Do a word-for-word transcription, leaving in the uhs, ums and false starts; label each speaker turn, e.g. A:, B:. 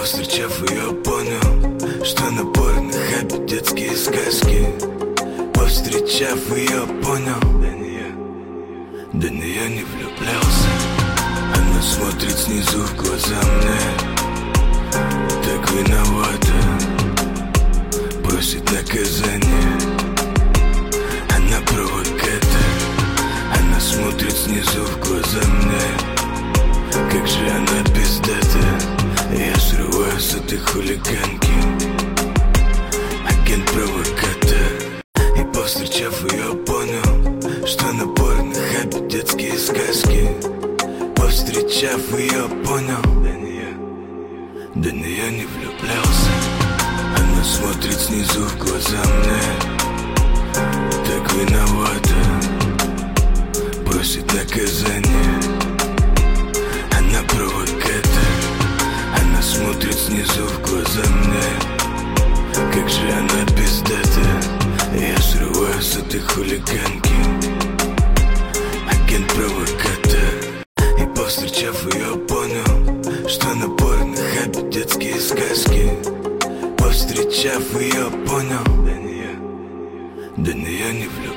A: повстречав ее, понял, что напор на хэппи детские сказки. Повстречав ее, понял, до нее, до нее не влюблялся. Она смотрит снизу в глаза мне, так виновата, просит наказания. Она провокатор, она смотрит снизу в глаза мне, как же она пиздата. Я срываю с этой хулиганки, агент-провокатор. И повстречав ее, понял, что напор на хэппи детские сказки. Повстречав ее, понял, до нее, до нее не влюблялся. Она смотрит снизу в глаза мне, так виновата, просит наказания. Она провокатор, она смотрит снизу в глаза мне, как же она пиздата. Я срываю с этой хулиганки, агент-провокатор. И повстречав ее, понял, что напор на хэппи детские сказки. Повстречав ее, понял, до нее, до нее не влюблялся.